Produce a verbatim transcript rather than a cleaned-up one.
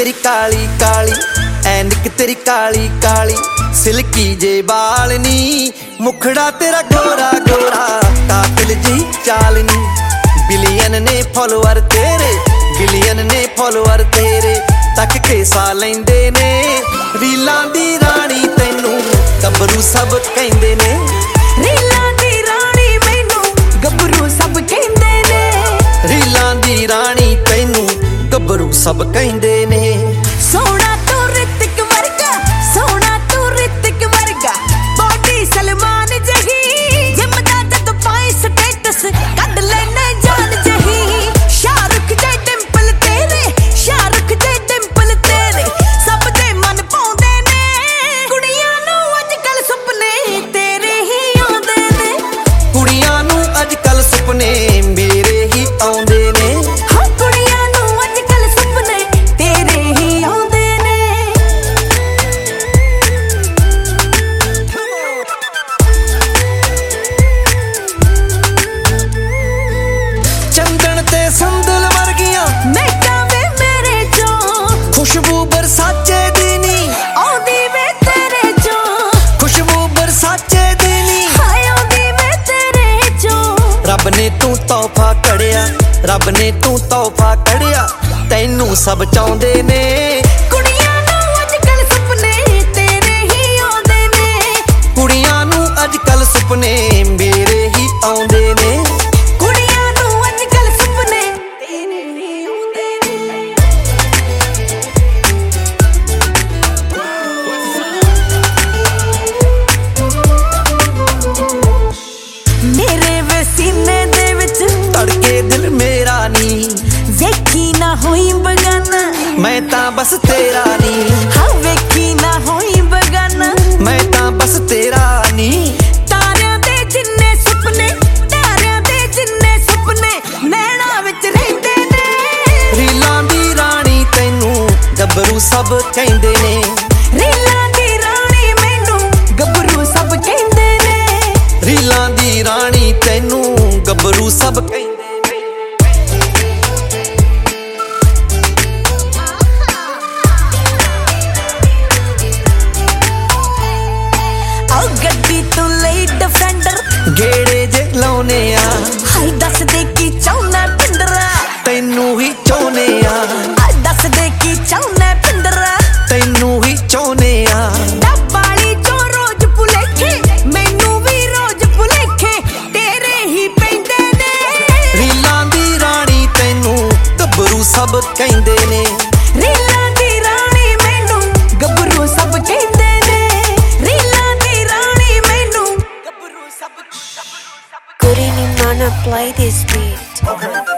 तेरी काली काली ऐनक तेरी काली काली सिल्की जे बालनी मुखड़ा तेरा गोरा गोरा कातिल जी चालनी बिलियन ने फॉलोअर तेरे बिलियन ने फॉलोअर तेरे तक के सा लैंदे ने रीलां दी रानी तैनू गबरू सब कहंदे ने रीलां दी रानी मैनू गबरू सब कहंदे ने रीलां दी रानी तैनू गबरू सब कहंदे ने सोना तू रितिक वर्गा सोना तू रितिक वर्गा बॉडी सलमान जही जिमदा जद पाए स्टेटस कड लेने जान जही शाहरुख दे डिंपल तेरे शाहरुख दे डिंपल तेरे सब दे मन पाउंदे ने कुड़ियां नू अजकल सुपने तेरे ही आउंदे ने कुड़ियां नू अजकल सुपने मेरे ही आउंदे ने हां कुड़ियां नू अजकल सुपने तेरे ही आउंदे ने चंदन ते संदल वर्गियां महका वे मेरे चों खुशबू बरसाचे दी नी आउंदी वे तेरे चों खुशबू बरसाचे दी नी हाय आउंदी वे तेरे चों रब ने तू तोहफा कड़िया रब ने तू तोहफा कड़िया तैनू सब चाहुंदे ने कुड़ियां नू अजकल सुपने तेरे ही आउंदे ने कुड़ियां नू अजकल सुपने मेरे ही आउंदे ने कुड़ियां नू अजकल सुपने तेरे ही आउंदे ने मेरे वे सीने दे विच तड़के दिल मेरा नी वेखी ना होई बगाना मैं तां बस तेरा नी हाँ वेखी ना होई बगाना मैं तां बस तेरा नी तारियां दे जिन्ने सुपने तारियां दे जिन्ने सुपने नैना विच रहिंदे ने रीलां दी रानी तैनू गबरू सब कहंदे ने रीलां दी रानी मैनू गबरू सब कहंदे ने रीलां दी रानी तैनू गबरू सब कहंदे ने आओ गड्डी तू लई डिफेंडर गेड़े जे लाउने आ हाय दस दे की चाहुना पिंडरा तैनू ही चाहुने आ आ दस दे की चाहुना पिंडरा तैनू ही चाहुने आ डब्बाली चो रोज भुलेखे मैनू भी रोज भुलेखे तेरे ही पैंदे ने रीलां दी रानी तैनू गबरू सब कहंदे ने रीलां दी रानी मैनू गबरू सब कहंदे ने रीलां दी रानी मैनू गबरू सब Good evening, Nana. Play this beat.